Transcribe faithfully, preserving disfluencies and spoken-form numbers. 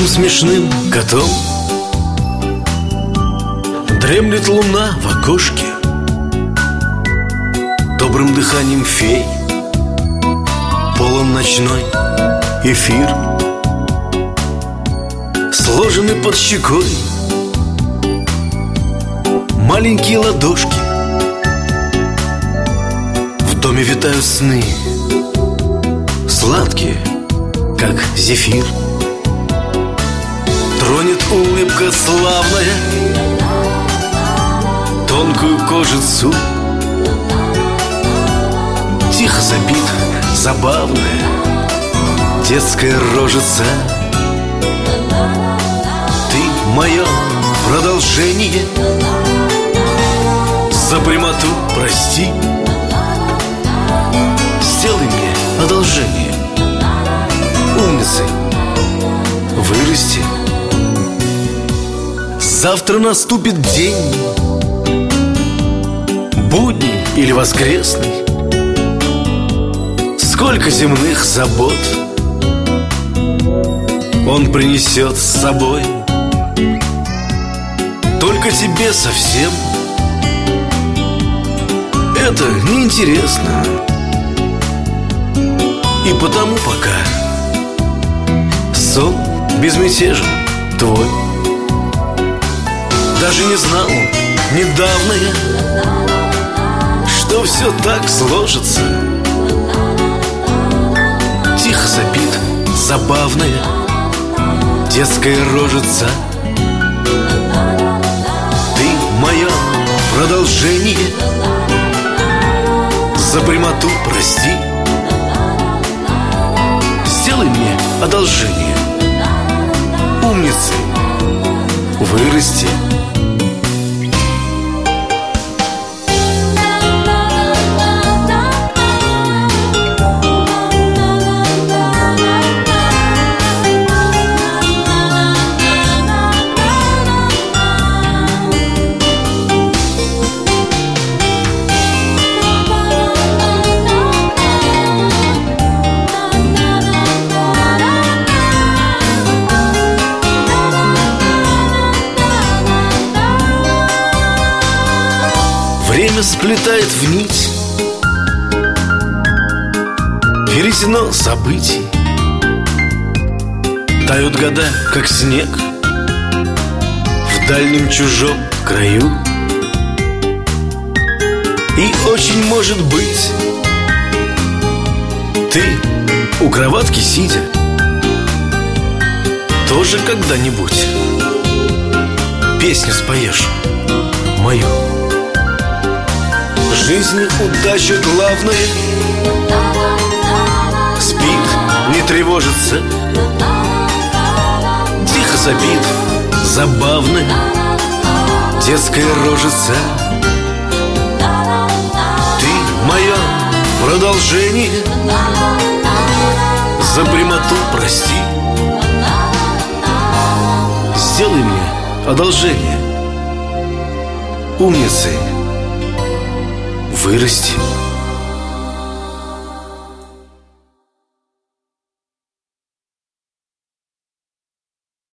нашим смешным котом. Дремлет луна в окошке, добрым дыханием фей полон ночной эфир. Сложены под щекой маленькие ладошки, в доме витают сны, сладкие, как зефир. Тронет улыбка славная тонкую кожицу, тихо забит забавная детская рожица. Ты мое продолжение, за прямоту прости, сделай мне одолжение, умницей вырасти. Завтра наступит день, будний или воскресный. Сколько земных забот он принесет с собой. Только тебе совсем это неинтересно, и потому пока сон безмятежен твой. Даже не знал недавно я, что все так сложится. Тихо сопит забавная детская рожица. Ты мое продолжение, за прямоту прости, сделай мне одолжение, умницей вырасти. Время сплетает в нить веретено событий. Тают года, как снег, в дальнем чужом краю. И очень может быть, ты у кроватки сидя тоже когда-нибудь песню споешь мою. Жизни удача главная, спит, не тревожится, тихо сопит забавная детская рожица. Ты мое продолжение, за прямоту прости, сделай мне одолжение, умницей вырасти.